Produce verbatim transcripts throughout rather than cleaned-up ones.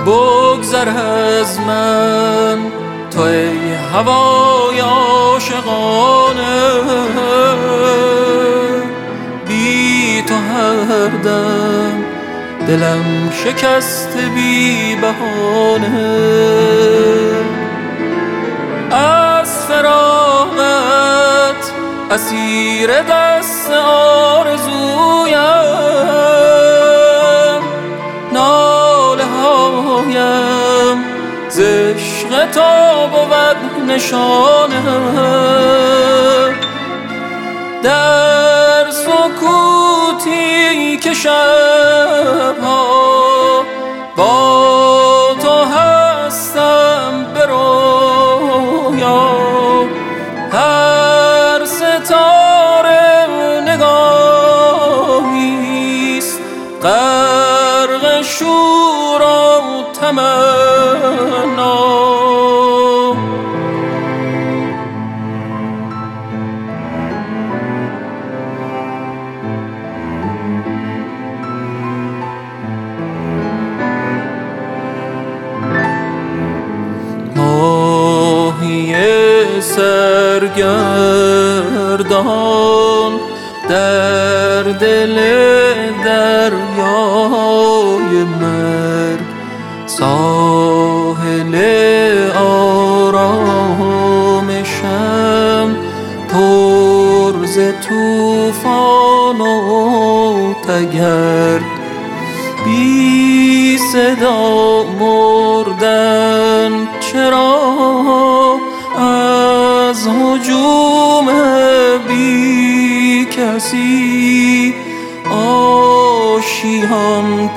بگذر از من تو ای هوای عاشقانه، بی تو هر دم دلم شکست بی بهانه. از فراقت اسیر دست آرزویم، ناله هایم ز عشق تو بود نشانه. در سکوتی که شبها با تو هستم به رویا، هر ستاره نگاهیست غرق شور و تمنا. ماهی سرگردان در دل دریای مرگ، ساحل آرامشم پر ز طوفان و تگرگ. بی صدا مردن چرا از هجوم بی کسی، آشیان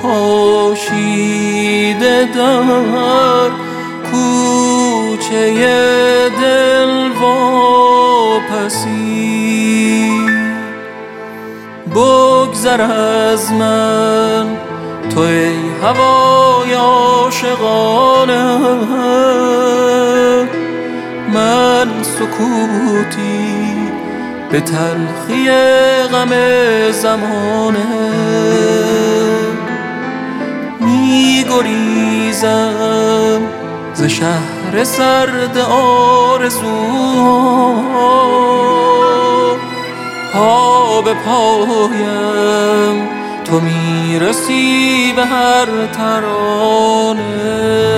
پاشیده در کوچه دل واپسی. بگذر از من تو ای هوای عاشقانه، من سکوتی به تلخی غم زمانه. می گریزم ز شهر سرد آرزوها، پا به پایم تو میرسی به هر ترانه.